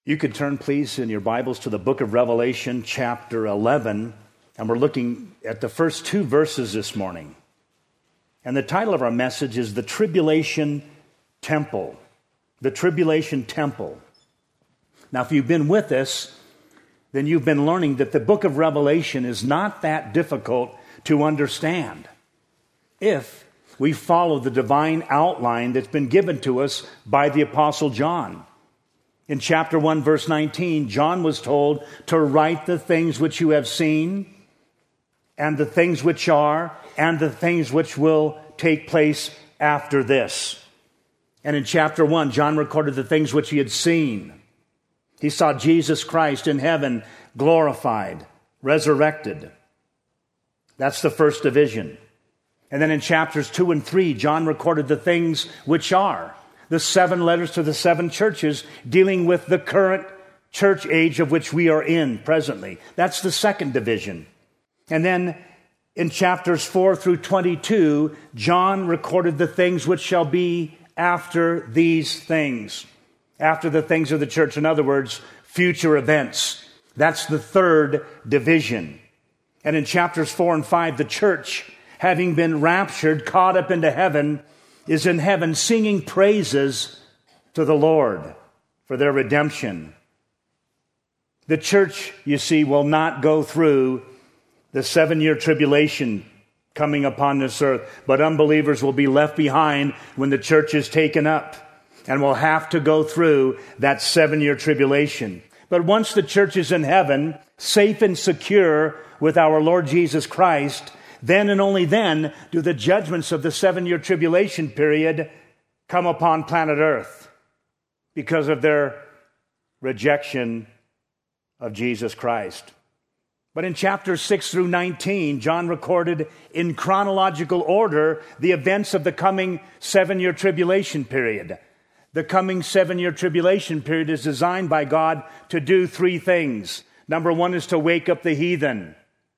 You could turn, please, in your Bibles to the book of Revelation, chapter 11, and we're looking at the first two verses this morning. And the title of our message is The Tribulation Temple. The Tribulation Temple. Now, if you've been with us, then you've been learning that the book of Revelation is not that difficult to understand if we follow the divine outline that's been given to us by the Apostle John. In chapter 1, verse 19, John was told to write the things which you have seen, and the things which are, and the things which will take place after this. And in chapter 1, John recorded the things which he had seen. He saw Jesus Christ in heaven, glorified, resurrected. That's the first division. And then in chapters 2 and 3, John recorded the things which are, the 7 letters to the 7 churches dealing with the current church age of which we are in presently. That's the second division. And then in chapters 4 through 22, John recorded the things which shall be after these things, after the things of the church. In other words, future events. That's the third division. And in chapters 4 and 5, the church, having been raptured, caught up into heaven, is in heaven singing praises to the Lord for their redemption. The church, you see, will not go through the 7-year tribulation coming upon this earth, but unbelievers will be left behind when the church is taken up, and will have to go through that 7-year tribulation. But once the church is in heaven, safe and secure with our Lord Jesus Christ, then and only then do the judgments of the 7-year tribulation period come upon planet Earth because of their rejection of Jesus Christ. But in chapters 6 through 19, John recorded in chronological order the events of the coming 7-year tribulation period. The coming 7-year tribulation period is designed by God to do 3 things. Number 1 is to wake up the heathen.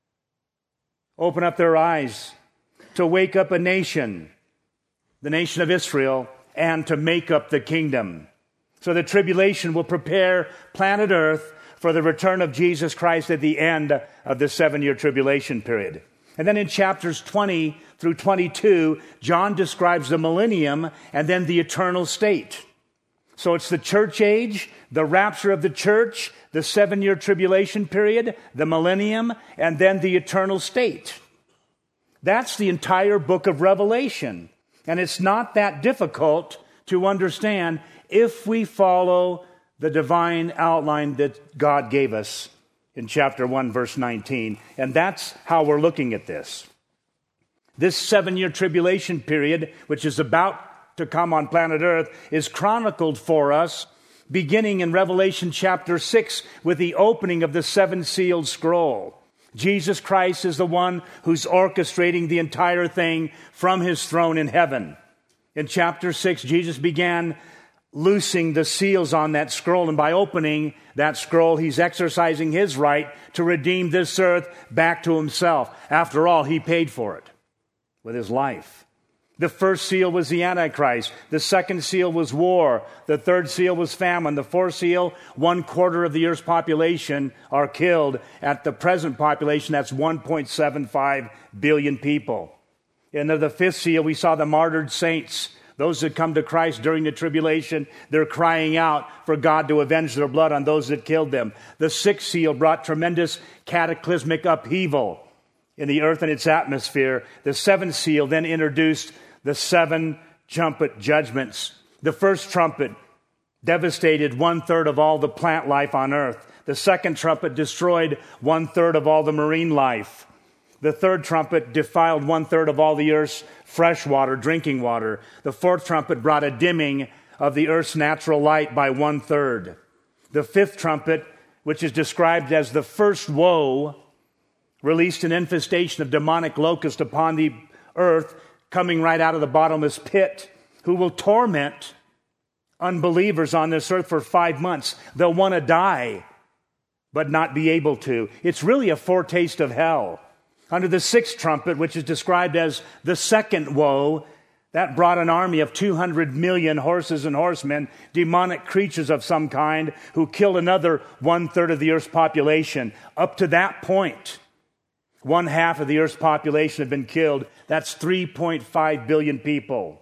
Open up their eyes, to wake up a nation, the nation of Israel, and to make up the kingdom. So the tribulation will prepare planet Earth for the return of Jesus Christ at the end of the 7-year tribulation period. And then in chapters 20 through 22, John describes the millennium and then the eternal state. So it's the church age, the rapture of the church, the 7-year tribulation period, the millennium, and then the eternal state. That's the entire book of Revelation. And it's not that difficult to understand if we follow the divine outline that God gave us in chapter 1, verse 19. And that's how we're looking at this. This 7-year tribulation period, which is about to come on planet Earth, is chronicled for us beginning in Revelation chapter 6 with the opening of the 7-sealed scroll. Jesus Christ is the one who's orchestrating the entire thing from his throne in heaven. In chapter 6, Jesus began loosing the seals on that scroll, and by opening that scroll, he's exercising his right to redeem this earth back to himself. After all, he paid for it with his life. The first seal was the Antichrist. The second seal was war. The third seal was famine. The fourth seal, 1/4 of the earth's population are killed. At the present population, that's 1.75 billion people. In the fifth seal, we saw the martyred saints. Those that come to Christ during the tribulation, they're crying out for God to avenge their blood on those that killed them. The sixth seal brought tremendous cataclysmic upheaval in the earth and its atmosphere. The seventh seal then introduced the 7 trumpet judgments. The first trumpet devastated 1/3 of all the plant life on earth. The second trumpet destroyed 1/3 of all the marine life. The third trumpet defiled 1/3 of all the earth's fresh water, drinking water. The fourth trumpet brought a dimming of the earth's natural light by 1/3. The fifth trumpet, which is described as the first woe, released an infestation of demonic locusts upon the earth, coming right out of the bottomless pit, who will torment unbelievers on this earth for 5 months. They'll want to die, but not be able to. It's really a foretaste of hell. Under the sixth trumpet, which is described as the second woe, That brought an army of 200 million horses and horsemen, demonic creatures of some kind, who killed another 1/3 of the earth's population. Up to that point, 1/2 of the earth's population had been killed. That's 3.5 billion people.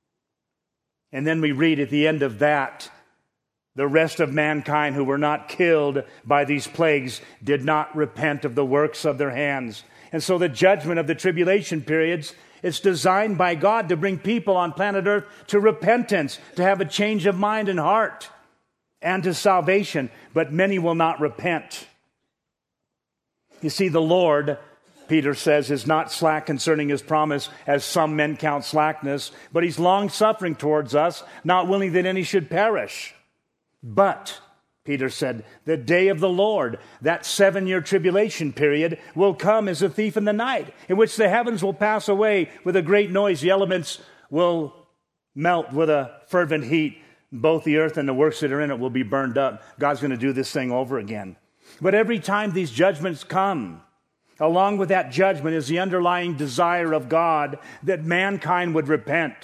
And then we read at the end of that, the rest of mankind who were not killed by these plagues did not repent of the works of their hands. And so the judgment of the tribulation periods, it's designed by God to bring people on planet Earth to repentance, to have a change of mind and heart, and to salvation. But many will not repent. You see, the Lord, Peter says, is not slack concerning his promise, as some men count slackness, but he's long-suffering towards us, not willing that any should perish. But, Peter said, the day of the Lord, that 7-year tribulation period, will come as a thief in the night, in which the heavens will pass away with a great noise. The elements will melt with a fervent heat. Both the earth and the works that are in it will be burned up. God's going to do this thing over again. But every time these judgments come, along with that judgment is the underlying desire of God that mankind would repent,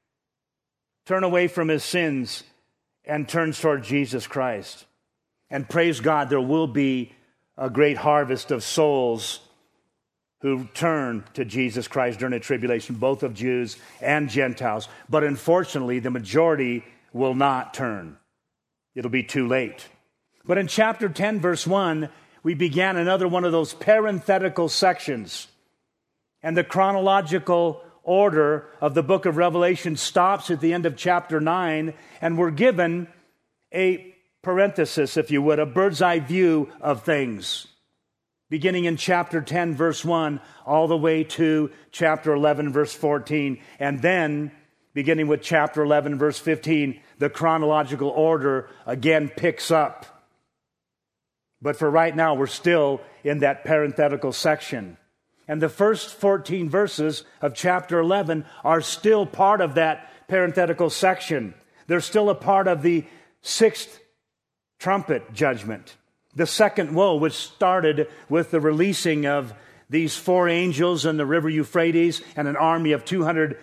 turn away from his sins, and turns toward Jesus Christ. And praise God, there will be a great harvest of souls who turn to Jesus Christ during the tribulation, both of Jews and Gentiles. But unfortunately, the majority will not turn. It'll be too late. But in chapter 10, verse 1, we began another one of those parenthetical sections. And the chronological order of the book of Revelation stops at the end of chapter 9, and we're given a parenthesis, if you would, a bird's eye view of things, beginning in chapter 10, verse 1, all the way to chapter 11, verse 14, and then beginning with chapter 11, verse 15, the chronological order again picks up. But for right now, we're still in that parenthetical section. And the first 14 verses of chapter 11 are still part of that parenthetical section. They're still a part of the 6th trumpet judgment. The second woe, which started with the releasing of these 4 angels in the river Euphrates and an army of 200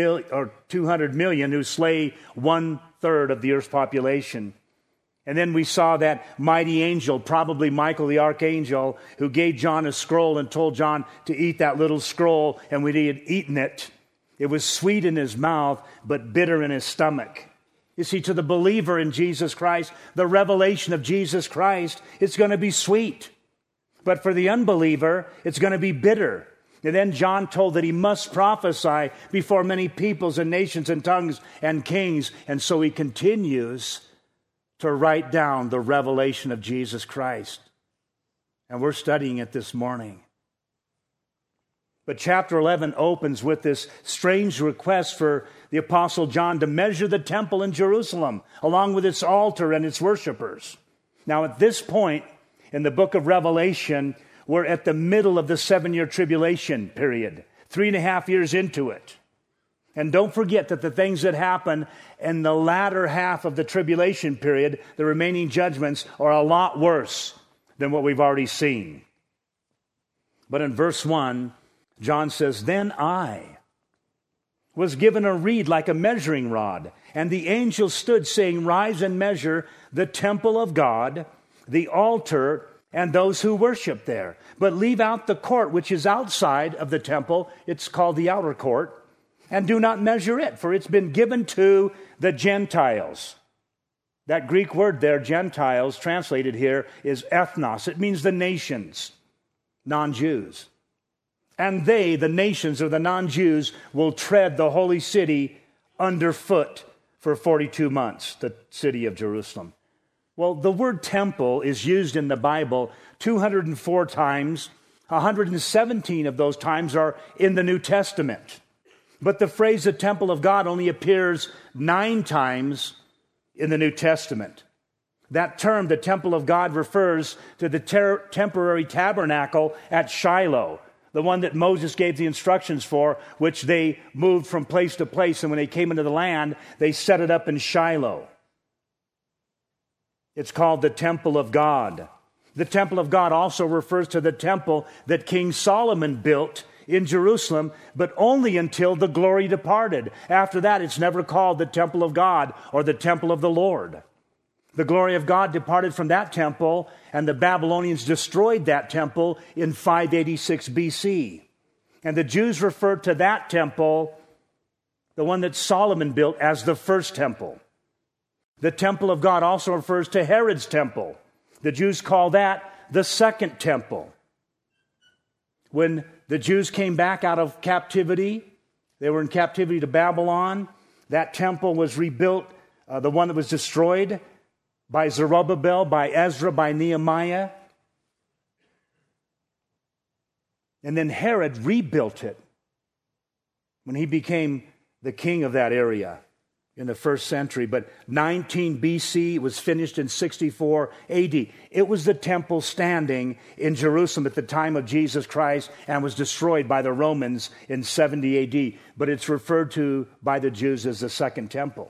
million who slay 1/3 of the earth's population. And then we saw that mighty angel, probably Michael the archangel, who gave John a scroll and told John to eat that little scroll. And when he had eaten it, it was sweet in his mouth, but bitter in his stomach. You see, to the believer in Jesus Christ, the revelation of Jesus Christ, it's going to be sweet. But for the unbeliever, it's going to be bitter. And then John told that he must prophesy before many peoples and nations and tongues and kings. And so he continues to write down the revelation of Jesus Christ. And we're studying it this morning. But chapter 11 opens with this strange request for the Apostle John to measure the temple in Jerusalem, along with its altar and its worshipers. Now, at this point in the book of Revelation, we're at the middle of the 7-year tribulation period, 3.5 years into it. And don't forget that the things that happen in the latter half of the tribulation period, the remaining judgments, are a lot worse than what we've already seen. But in verse 1, John says, "Then I was given a reed like a measuring rod, and the angel stood, saying, 'Rise and measure the temple of God, the altar, and those who worship there. But leave out the court which is outside of the temple,'" it's called the outer court, "'and do not measure it, for it's been given to the Gentiles.'" That Greek word there, Gentiles, translated here, is ethnos. It means the nations, non-Jews. "And they, the nations or the non-Jews, will tread the holy city underfoot for 42 months, the city of Jerusalem." Well, the word temple is used in the Bible 204 times. 117 of those times are in the New Testament. But the phrase the temple of God only appears 9 times in the New Testament. That term, the temple of God, refers to the temporary tabernacle at Shiloh, the one that Moses gave the instructions for, which they moved from place to place. And when they came into the land, they set it up in Shiloh. It's called the temple of God. The temple of God also refers to the temple that King Solomon built in Jerusalem, but only until the glory departed. After that, it's never called the temple of God or the temple of the Lord. The glory of God departed from that temple, and the Babylonians destroyed that temple in 586 BC. And the Jews referred to that temple, the one that Solomon built, as the first temple. The temple of God also refers to Herod's temple. The Jews call that the second temple. When the Jews came back out of captivity, they were in captivity to Babylon. That temple was rebuilt, the one that was destroyed by Zerubbabel, by Ezra, by Nehemiah. And then Herod rebuilt it when he became the king of that area in the first century. But 19 BC, it was finished in 64 AD. It was the temple standing in Jerusalem at the time of Jesus Christ and was destroyed by the Romans in 70 AD. But it's referred to by the Jews as the second temple.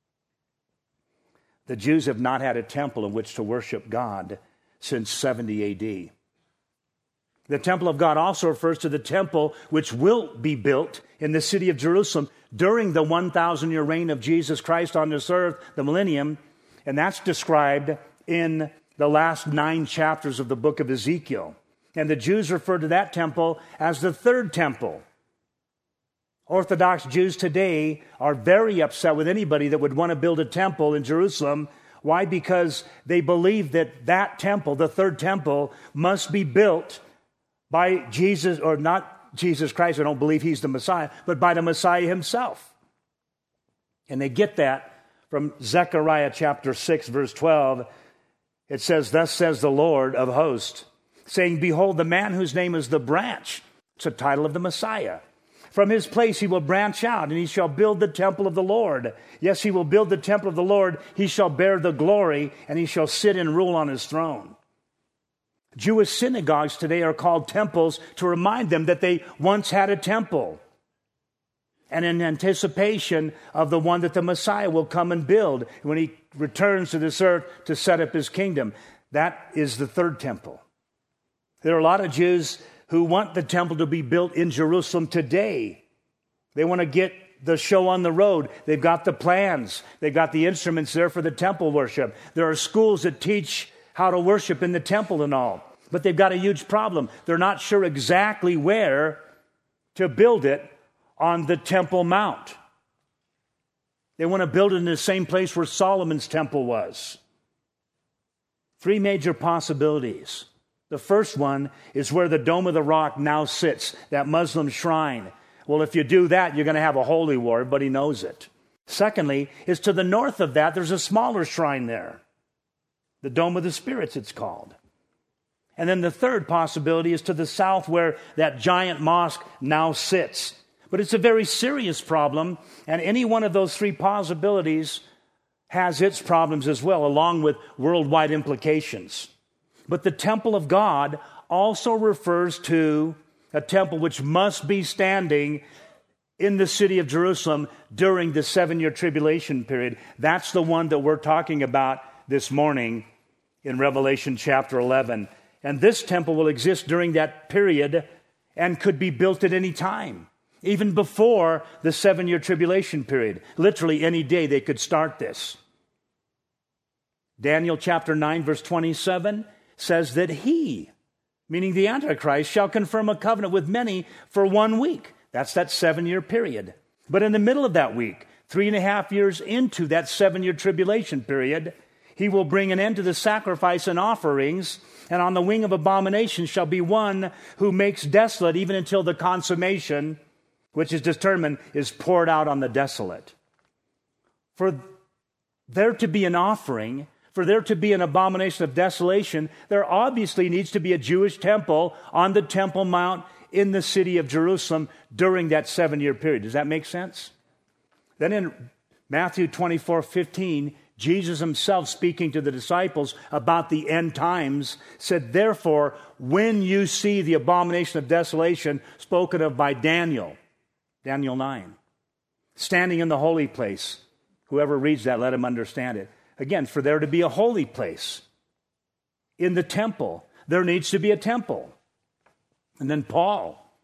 The Jews have not had a temple in which to worship God since 70 AD. The temple of God also refers to the temple which will be built in the city of Jerusalem during the 1,000-year reign of Jesus Christ on this earth, the millennium, and that's described in the last 9 chapters of the book of Ezekiel. And the Jews refer to that temple as the third temple. Orthodox Jews today are very upset with anybody that would want to build a temple in Jerusalem. Why? Because they believe that that temple, the third temple, must be built by Jesus, or not Jesus Christ, I don't believe he's the Messiah, but by the Messiah himself. And they get that from Zechariah chapter 6, verse 12. It says, "Thus says the Lord of hosts, saying, Behold, the man whose name is the branch." It's a title of the Messiah. "From his place he will branch out, and he shall build the temple of the Lord. Yes, he will build the temple of the Lord. He shall bear the glory, and he shall sit and rule on his throne." Jewish synagogues today are called temples to remind them that they once had a temple, and in anticipation of the one that the Messiah will come and build when he returns to this earth to set up his kingdom. That is the third temple. There are a lot of Jews who want the temple to be built in Jerusalem today. They want to get the show on the road. They've got the plans. They've got the instruments there for the temple worship. There are schools that teach how to worship in the temple and all. But they've got a huge problem. They're not sure exactly where to build it on the Temple Mount. They want to build it in the same place where Solomon's temple was. 3 major possibilities. The first one is where the Dome of the Rock now sits, that Muslim shrine. Well, if you do that, you're going to have a holy war. Everybody knows it. Secondly, is to the north of that, there's a smaller shrine there. The Dome of the Spirits, it's called. And then the third possibility is to the south where that giant mosque now sits. But it's a very serious problem, and any one of those 3 possibilities has its problems as well, along with worldwide implications. But the temple of God also refers to a temple which must be standing in the city of Jerusalem during the 7-year tribulation period. That's the one that we're talking about this morning in Revelation chapter 11. And this temple will exist during that period and could be built at any time, even before the 7-year tribulation period. Literally any day they could start this. Daniel chapter 9, verse 27 says that he, meaning the Antichrist, shall confirm a covenant with many for 1 week. That's that 7-year period. But in the middle of that week, 3.5 years into that 7-year tribulation period, he will bring an end to the sacrifice and offerings, and on the wing of abomination shall be one who makes desolate even until the consummation, which is determined, is poured out on the desolate. For there to be an offering, for there to be an abomination of desolation, there obviously needs to be a Jewish temple on the Temple Mount in the city of Jerusalem during that 7-year period. Does that make sense? Then in Matthew 24:15, Jesus himself, speaking to the disciples about the end times, said, "Therefore, when you see the abomination of desolation spoken of by Daniel, Daniel 9, standing in the holy place," whoever reads that, let him understand it. Again, for there to be a holy place in the temple, there needs to be a temple. And then Paul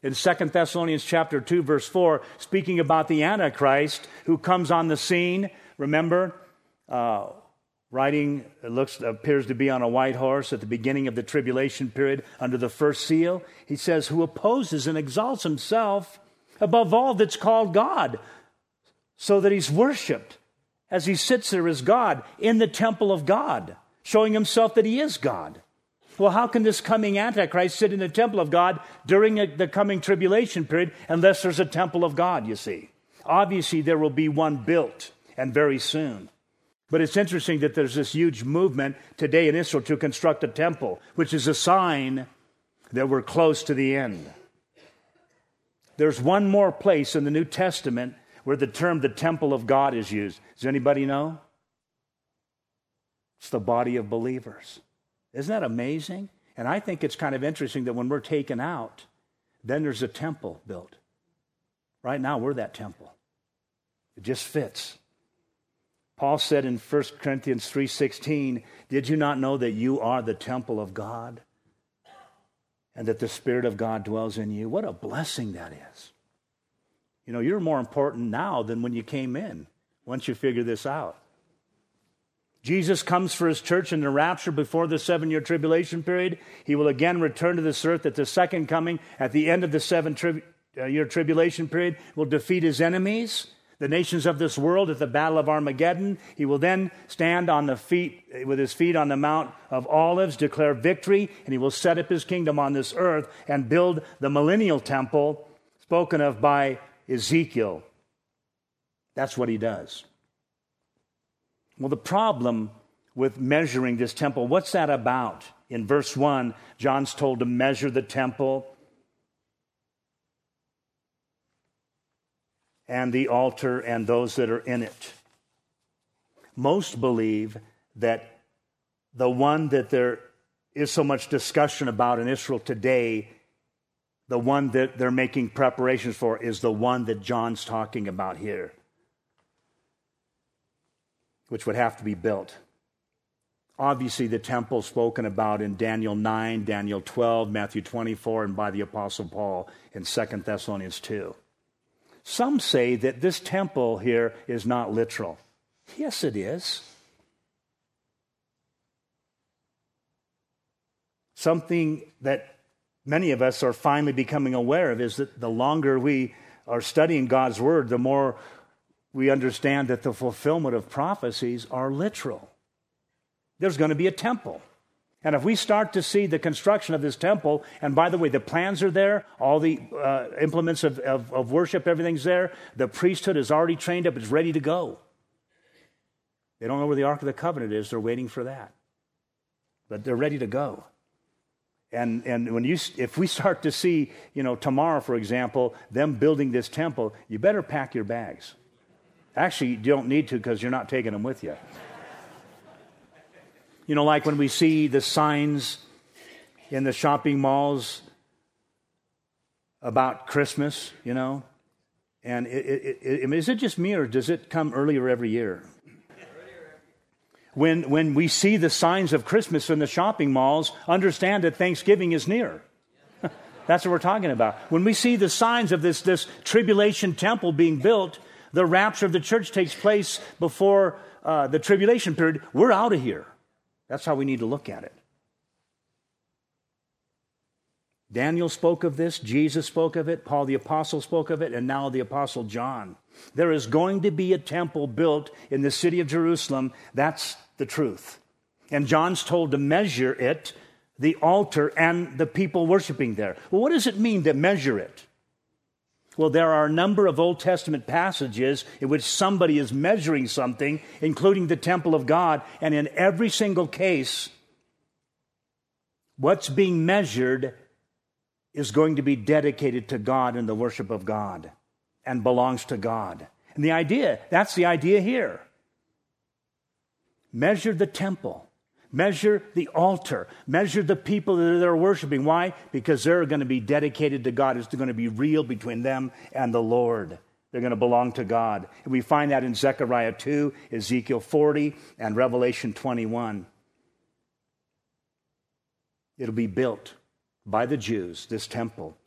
in 2 Thessalonians chapter 2, verse 4, speaking about the Antichrist who comes on the scene. Remember, riding, appears to be on a white horse at the beginning of the tribulation period under the first seal. He says, who opposes and exalts himself above all that's called God, so that he's worshiped as he sits there as God in the temple of God, showing himself that he is God. Well, how can this coming Antichrist sit in the temple of God during the coming tribulation period unless there's a temple of God, you see? Obviously, there will be one built, and very soon. But it's interesting that there's this huge movement today in Israel to construct a temple, which is a sign that we're close to the end. There's one more place in the New Testament where the term the temple of God is used. Does anybody know? It's the body of believers. Isn't that amazing? And I think it's kind of interesting that when we're taken out, then there's a temple built. Right now, we're that temple. It just fits. Paul said in 1 Corinthians 3:16, did you not know that you are the temple of God and that the Spirit of God dwells in you? What a blessing that is. You know, you're more important now than when you came in, once you figure this out. Jesus comes for his church in the rapture before the 7-year tribulation period. He will again return to this earth at the second coming. At the end of the 7-year tribulation period, will defeat his enemies, the nations of this world, at the battle of Armageddon. He will then stand on the feet, with his feet on the Mount of Olives, declare victory, and he will set up his kingdom on this earth and build the millennial temple spoken of by Ezekiel. That's what he does. Well, the problem with measuring this temple, what's that about? In verse 1, John's told to measure the temple and the altar and those that are in it. Most believe that the one that there is so much discussion about in Israel today, the one that they're making preparations for, is the one that John's talking about here, which would have to be built. Obviously, the temple spoken about in Daniel 9, Daniel 12, Matthew 24, and by the Apostle Paul in 2 Thessalonians 2. Some say that this temple here is not literal. Yes, it is. Something that many of us are finally becoming aware of is that the longer we are studying God's Word, the more we understand that the fulfillment of prophecies are literal. There's going to be a temple. And if we start to see the construction of this temple, and by the way, the plans are there, all the implements of worship, everything's there, the priesthood is already trained up, it's ready to go. They don't know where the Ark of the Covenant is, they're waiting for that. But they're ready to go. And if we start to see, tomorrow, for example, them building this temple, you better pack your bags. Actually, you don't need to because you're not taking them with you. Like when we see the signs in the shopping malls about Christmas, and is it just me or does it come earlier every year? When we see the signs of Christmas in the shopping malls, understand that Thanksgiving is near. That's what we're talking about. When we see the signs of this tribulation temple being built, the rapture of the church takes place before the tribulation period, we're out of here. That's how we need to look at it. Daniel spoke of this, Jesus spoke of it, Paul the Apostle spoke of it, and now the Apostle John. There is going to be a temple built in the city of Jerusalem. That's the truth. And John's told to measure it, the altar, and the people worshiping there. Well, what does it mean to measure it? Well, there are a number of Old Testament passages in which somebody is measuring something, including the temple of God, and in every single case, what's being measured is going to be dedicated to God and the worship of God and belongs to God. And that's the idea here. Measure the temple. Measure the altar. Measure the people that they're worshiping. Why? Because they're going to be dedicated to God. It's going to be real between them and the Lord. They're going to belong to God. And we find that in Zechariah 2, Ezekiel 40, and Revelation 21. It'll be built by the Jews, this temple.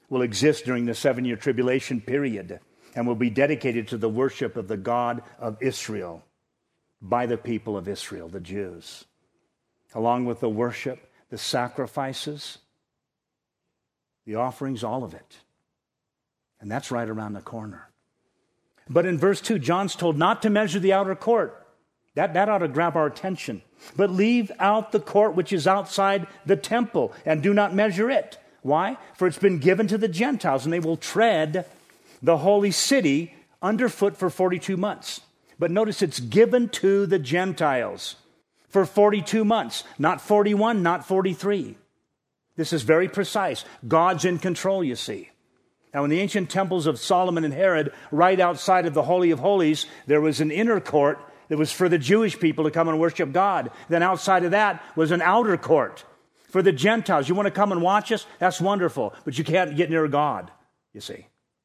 will exist during the 7-year tribulation period and will be dedicated to the worship of the God of Israel by the people of Israel, the Jews. Along with the worship, the sacrifices, the offerings, all of it. And that's right around the corner. But in verse 2, John's told not to measure the outer court. That ought to grab our attention. But leave out the court which is outside the temple, and do not measure it. Why? For it's been given to the Gentiles, and they will tread the holy city underfoot for 42 months. But notice it's given to the Gentiles for 42 months, not 41, not 43. This is very precise. God's in control, you see. Now, in the ancient temples of Solomon and Herod, right outside of the Holy of Holies, there was an inner court that was for the Jewish people to come and worship God. Then outside of that was an outer court for the Gentiles. You want to come and watch us? That's wonderful, but you can't get near God, you see.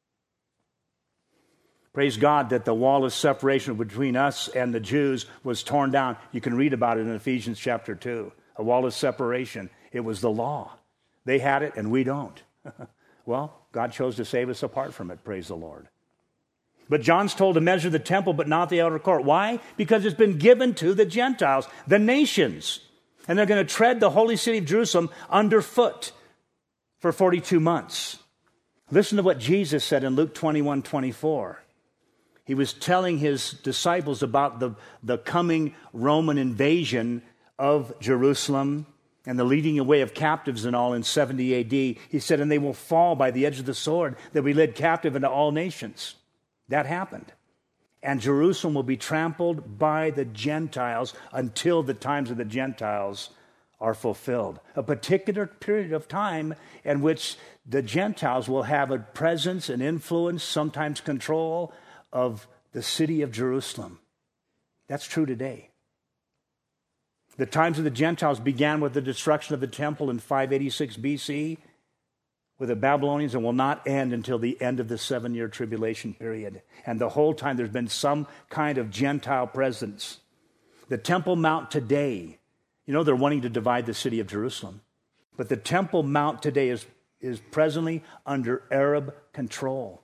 Praise God that the wall of separation between us and the Jews was torn down. You can read about it in Ephesians chapter 2. A wall of separation. It was the law. They had it and we don't. Well, God chose to save us apart from it, praise the Lord. But John's told to measure the temple, but not the outer court. Why? Because it's been given to the Gentiles, the nations. And they're going to tread the holy city of Jerusalem underfoot for 42 months. Listen to what Jesus said in Luke 21:24. He was telling his disciples about the coming Roman invasion of Jerusalem and the leading away of captives and all in 70 AD. He said, and they will fall by the edge of the sword. They'll be led captive into all nations. That happened. And Jerusalem will be trampled by the Gentiles until the times of the Gentiles are fulfilled. A particular period of time in which the Gentiles will have a presence and influence, sometimes control, of the city of Jerusalem. That's true today. The times of the Gentiles began with the destruction of the temple in 586 BC with the Babylonians and will not end until the end of the 7-year tribulation period. And the whole time there's been some kind of Gentile presence. The Temple Mount today, you know, they're wanting to divide the city of Jerusalem. But the Temple Mount today is presently under Arab control.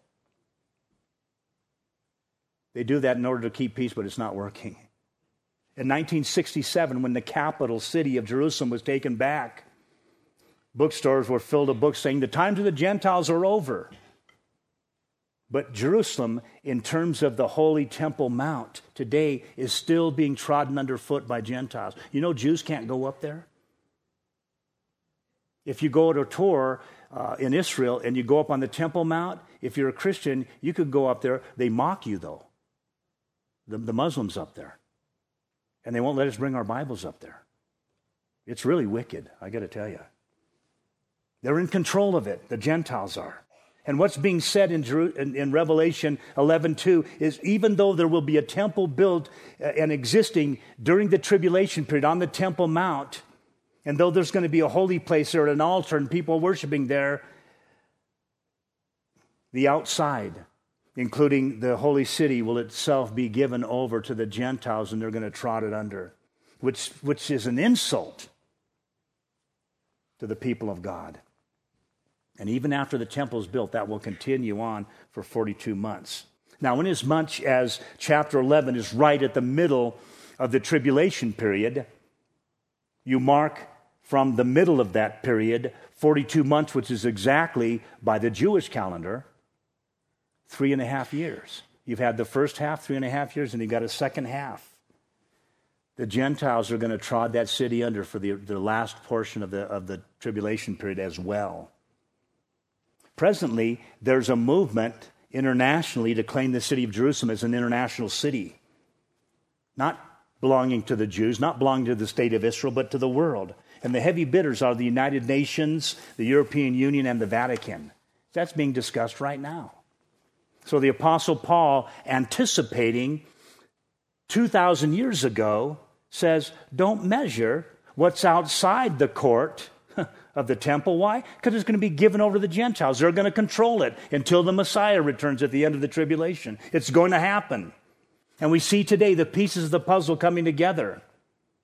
They do that in order to keep peace, but it's not working. In 1967, when the capital city of Jerusalem was taken back, bookstores were filled with books saying the times of the Gentiles are over. But Jerusalem, in terms of the Holy Temple Mount, today is still being trodden underfoot by Gentiles. You know, Jews can't go up there. If you go to a tour in Israel and you go up on the Temple Mount, if you're a Christian, you could go up there. They mock you, though. The Muslims up there. And they won't let us bring our Bibles up there. It's really wicked, I got to tell you. They're in control of it. The Gentiles are. And what's being said in Revelation 11:2 is even though there will be a temple built and existing during the tribulation period on the Temple Mount, and though there's going to be a holy place there at an altar and people worshiping there, the outside, including the holy city, will itself be given over to the Gentiles, and they're going to trot it under, which is an insult to the people of God. And even after the temple is built, that will continue on for 42 months. Now, inasmuch as chapter 11 is right at the middle of the tribulation period, you mark from the middle of that period 42 months, which is exactly, by the Jewish calendar, 3.5 years. You've had the first half, 3.5 years, and you've got a second half. The Gentiles are going to trod that city under for the last portion of the tribulation period as well. Presently, there's a movement internationally to claim the city of Jerusalem as an international city, not belonging to the Jews, not belonging to the state of Israel, but to the world. And the heavy bidders are the United Nations, the European Union, and the Vatican. That's being discussed right now. So the Apostle Paul, anticipating 2,000 years ago, says, don't measure what's outside the court of the temple. Why? Because it's going to be given over to the Gentiles. They're going to control it until the Messiah returns at the end of the tribulation. It's going to happen. And we see today the pieces of the puzzle coming together.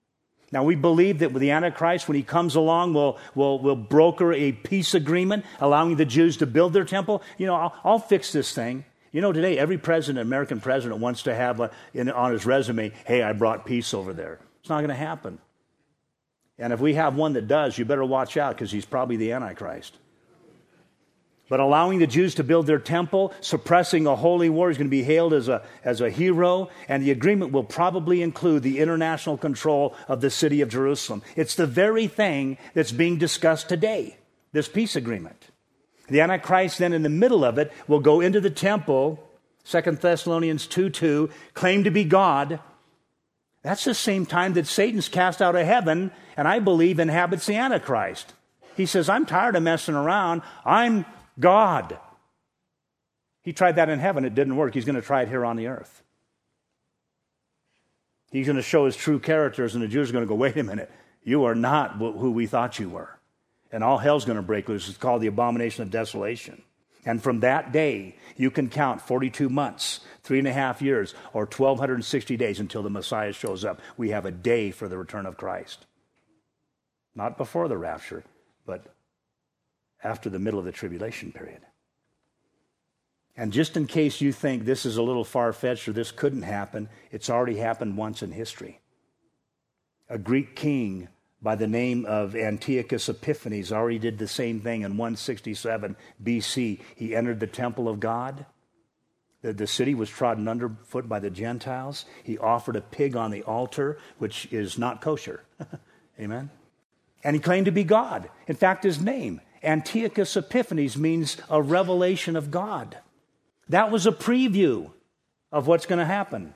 Now, we believe that with the Antichrist, when he comes along, will broker a peace agreement, allowing the Jews to build their temple. I'll fix this thing. Today, every president, American president, wants to have on his resume, hey, I brought peace over there. It's not going to happen. And if we have one that does, you better watch out, because he's probably the Antichrist. But allowing the Jews to build their temple, suppressing a holy war, is going to be hailed as a hero, and the agreement will probably include the international control of the city of Jerusalem. It's the very thing that's being discussed today, this peace agreement. The Antichrist then, in the middle of it, will go into the temple, 2 Thessalonians 2:2, claim to be God. That's the same time that Satan's cast out of heaven, and I believe inhabits the Antichrist. He says, I'm tired of messing around. I'm God. He tried that in heaven. It didn't work. He's going to try it here on the earth. He's going to show his true characters, and the Jews are going to go, wait a minute, you are not who we thought you were. And all hell's going to break loose. It's called the abomination of desolation. And from that day, you can count 42 months, 3.5 years, or 1,260 days until the Messiah shows up. We have a day for the return of Christ. Not before the rapture, but after the middle of the tribulation period. And just in case you think this is a little far-fetched or this couldn't happen, it's already happened once in history. A Greek king by the name of Antiochus Epiphanes already did the same thing in 167 BC. He entered the temple of God. The city was trodden underfoot by the Gentiles. He offered a pig on the altar, which is not kosher. Amen? And he claimed to be God. In fact, his name, Antiochus Epiphanes, means a revelation of God. That was a preview of what's going to happen.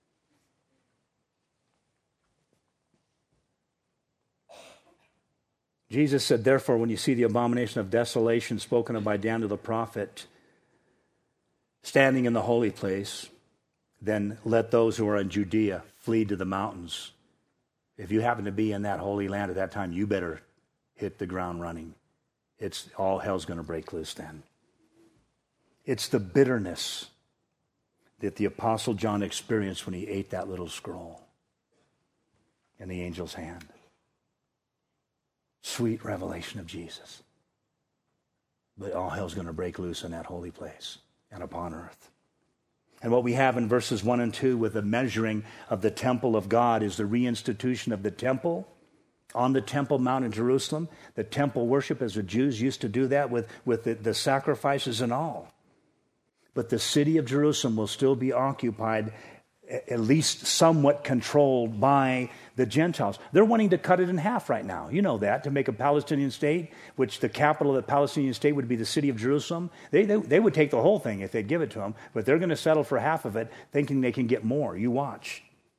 Jesus said, therefore, when you see the abomination of desolation spoken of by Daniel the prophet standing in the holy place, then let those who are in Judea flee to the mountains. If you happen to be in that holy land at that time, you better hit the ground running. It's all hell's going to break loose then. It's the bitterness that the Apostle John experienced when he ate that little scroll in the angel's hand. Sweet revelation of Jesus. But all hell's going to break loose in that holy place and upon earth. And what we have in verses 1 and 2 with the measuring of the temple of God is the reinstitution of the temple on the Temple Mount in Jerusalem. The temple worship, as the Jews used to do that with the sacrifices and all. But the city of Jerusalem will still be occupied, at least somewhat controlled by the Gentiles. They're wanting to cut it in half right now. You know that, to make a Palestinian state, which the capital of the Palestinian state would be the city of Jerusalem. They would take the whole thing if they'd give it to them, but they're going to settle for half of it, thinking they can get more. You watch.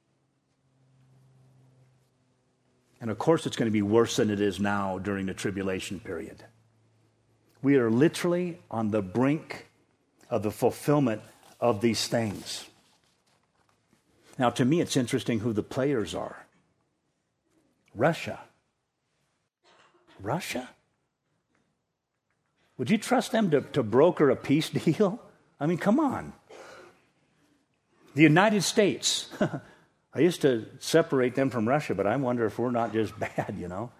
And of course it's going to be worse than it is now during the tribulation period. We are literally on the brink of the fulfillment of these things. Now, to me, it's interesting who the players are. Russia. Russia? Would you trust them to broker a peace deal? I mean, come on. The United States. I used to separate them from Russia, but I wonder if we're not just bad, you know.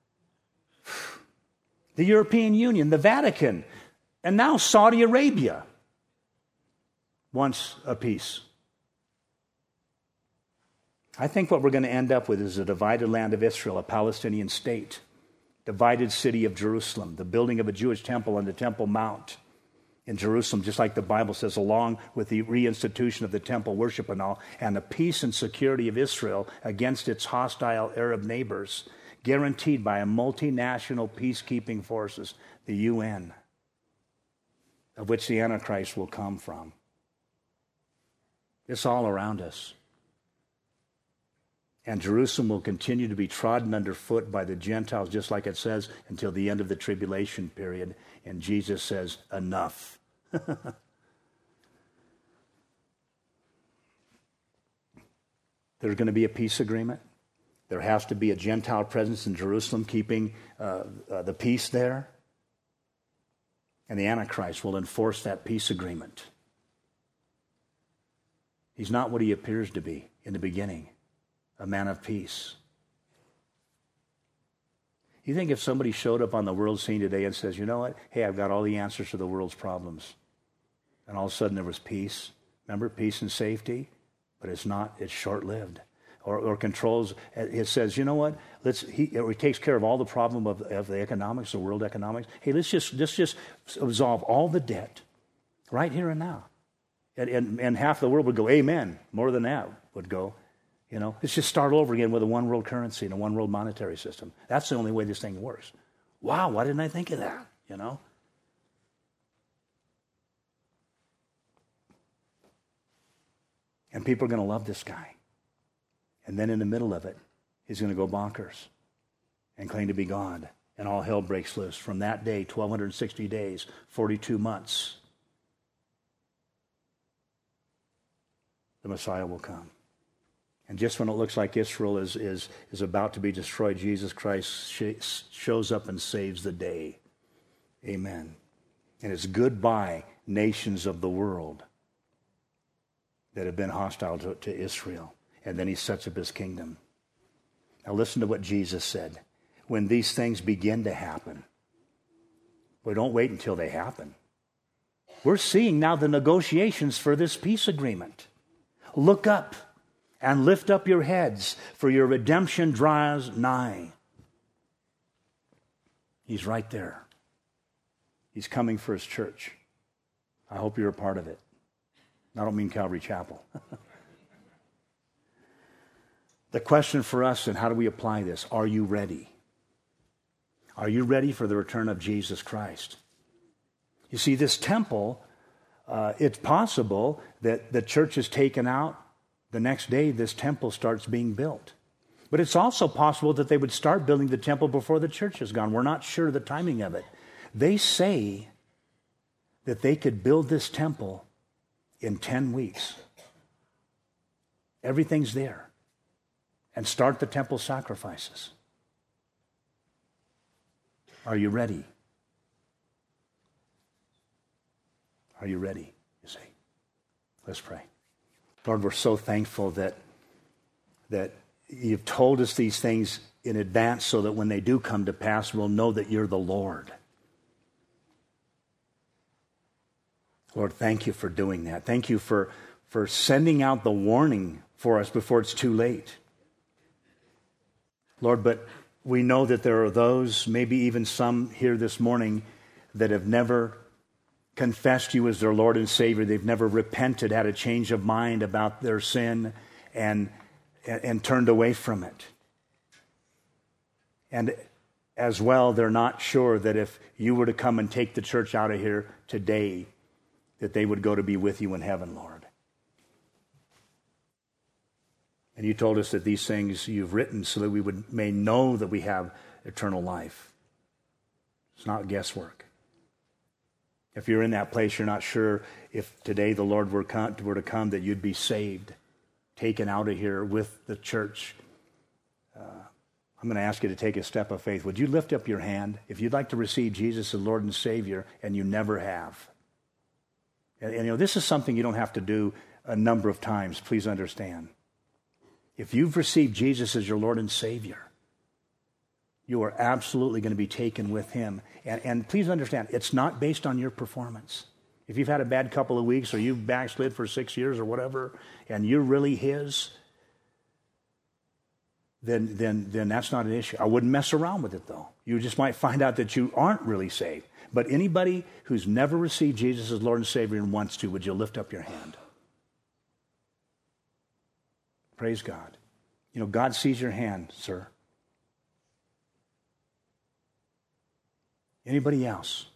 The European Union, the Vatican, and now Saudi Arabia wants a peace. I think what we're going to end up with is a divided land of Israel, a Palestinian state, divided city of Jerusalem, the building of a Jewish temple on the Temple Mount in Jerusalem, just like the Bible says, along with the reinstitution of the temple worship and all, and the peace and security of Israel against its hostile Arab neighbors, guaranteed by a multinational peacekeeping forces, the UN, of which the Antichrist will come from. It's all around us. And Jerusalem will continue to be trodden underfoot by the Gentiles, just like it says, until the end of the tribulation period. And Jesus says, enough. There's going to be a peace agreement. There has to be a Gentile presence in Jerusalem keeping the peace there. And the Antichrist will enforce that peace agreement. He's not what he appears to be in the beginning. A man of peace. You think if somebody showed up on the world scene today and says, you know what? Hey, I've got all the answers to the world's problems. And all of a sudden there was peace. Remember, peace and safety? But it's short-lived. Or controls, it says, you know what? He takes care of all the problem of the economics, the world economics. Hey, let's just absolve all the debt right here and now. And half the world would go, amen. More than that would go. Let's just start over again with a one world currency and a one world monetary system. That's the only way this thing works. Wow, why didn't I think of that? And people are going to love this guy. And then in the middle of it, he's going to go bonkers and claim to be God. And all hell breaks loose. From that day, 1,260 days, 42 months, the Messiah will come. And just when it looks like Israel is about to be destroyed, Jesus Christ shows up and saves the day. Amen. And it's goodbye, nations of the world that have been hostile to Israel. And then he sets up his kingdom. Now listen to what Jesus said. When these things begin to happen, well, don't wait until they happen. We're seeing now the negotiations for this peace agreement. Look up and lift up your heads, for your redemption draws nigh. He's right there. He's coming for his church. I hope you're a part of it. I don't mean Calvary Chapel. The question for us, and how do we apply this? Are you ready? Are you ready for the return of Jesus Christ? You see, this temple, it's possible that the church is taken out. The next day, this temple starts being built. But it's also possible that they would start building the temple before the church is gone. We're not sure of the timing of it. They say that they could build this temple in 10 weeks. Everything's there. And start the temple sacrifices. Are you ready? Are you ready, you say? Let's pray. Lord, we're so thankful that you've told us these things in advance so that when they do come to pass, we'll know that you're the Lord. Lord, thank you for doing that. Thank you for sending out the warning for us before it's too late. Lord, but we know that there are those, maybe even some here this morning, that have never confessed you as their Lord and Savior. They've never repented, had a change of mind about their sin, and turned away from it. And as well, they're not sure that if you were to come and take the church out of here today, that they would go to be with you in heaven, Lord. And you told us that these things you've written so that we may know that we have eternal life. It's not guesswork. If you're in that place, you're not sure if today the Lord were to come, that you'd be saved, taken out of here with the church. I'm going to ask you to take a step of faith. Would you lift up your hand if you'd like to receive Jesus as Lord and Savior and you never have? And this is something you don't have to do a number of times. Please understand. If you've received Jesus as your Lord and Savior, you are absolutely going to be taken with him. And please understand, it's not based on your performance. If you've had a bad couple of weeks or you've backslid for 6 years or whatever, and you're really his, then that's not an issue. I wouldn't mess around with it, though. You just might find out that you aren't really saved. But anybody who's never received Jesus as Lord and Savior and wants to, would you lift up your hand? Praise God. God sees your hand, sir. Anybody else?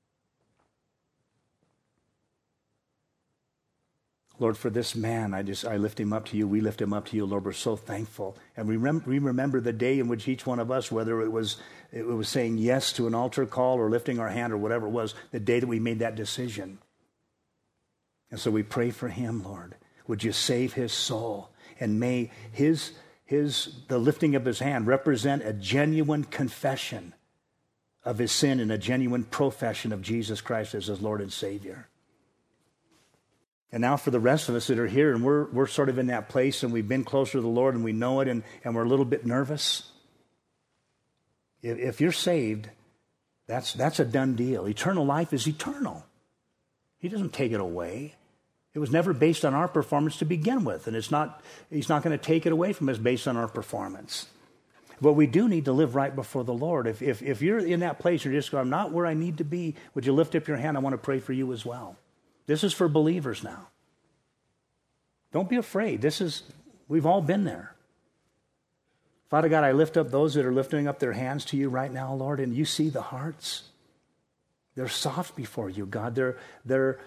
Lord, for this man, I lift him up to you. We lift him up to you, Lord. We're so thankful. And we remember the day in which each one of us, whether it was saying yes to an altar call or lifting our hand or whatever it was, the day that we made that decision. And so we pray for him, Lord. Would you save his soul? And may the lifting of his hand represent a genuine confession of his sin and a genuine profession of Jesus Christ as his Lord and Savior. And now for the rest of us that are here, and we're sort of in that place, and we've been closer to the Lord, and we know it, and we're a little bit nervous. If you're saved, that's a done deal. Eternal life is eternal. He doesn't take it away. It was never based on our performance to begin with, and he's not going to take it away from us based on our performance. But we do need to live right before the Lord. If you're in that place, you're just going, I'm not where I need to be, would you lift up your hand? I want to pray for you as well. This is for believers now. Don't be afraid. We've all been there. Father God, I lift up those that are lifting up their hands to you right now, Lord, and you see the hearts. They're soft before you, God. They're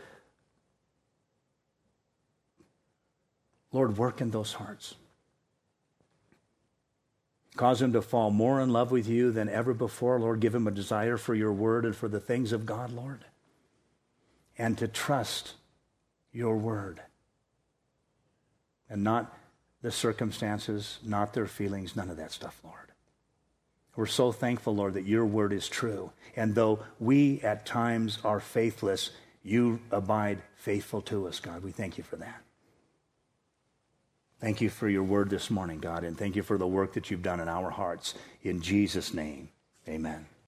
Lord, work in those hearts. Cause them to fall more in love with you than ever before. Lord, give them a desire for your word and for the things of God, Lord. And to trust your word. And not the circumstances, not their feelings, none of that stuff, Lord. We're so thankful, Lord, that your word is true. And though we at times are faithless, you abide faithful to us, God. We thank you for that. Thank you for your word this morning, God, and thank you for the work that you've done in our hearts. In Jesus' name, amen.